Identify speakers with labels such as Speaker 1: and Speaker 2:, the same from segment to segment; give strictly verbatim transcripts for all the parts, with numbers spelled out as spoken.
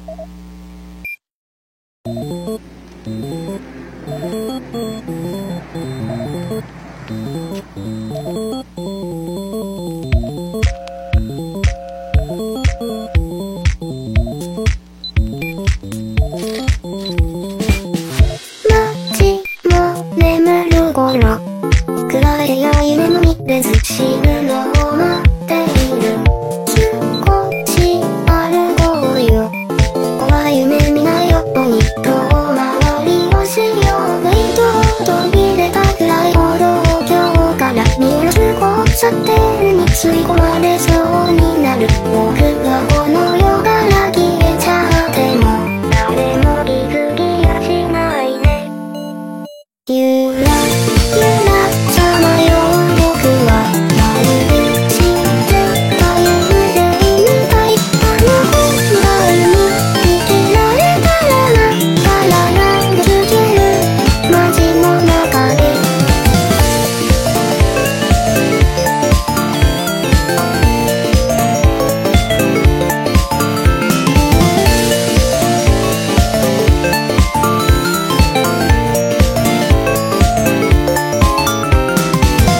Speaker 1: 暗い部屋に眠りでず死ぬのを待っている。少し歩こうよ、怖い夢見ないように遠回りをしよう。ウェイトを飛び出たくらい歩道橋から見る交差点に吸い込まれそうになる。僕がこの世から消えちゃっても誰も気づきやしないね。ゆらゆらさまよう僕はまるで死んでた夢でみたい。あの本題に生きられたらなかららんつける街の中で。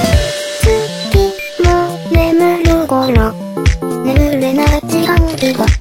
Speaker 1: 眠れない自販機が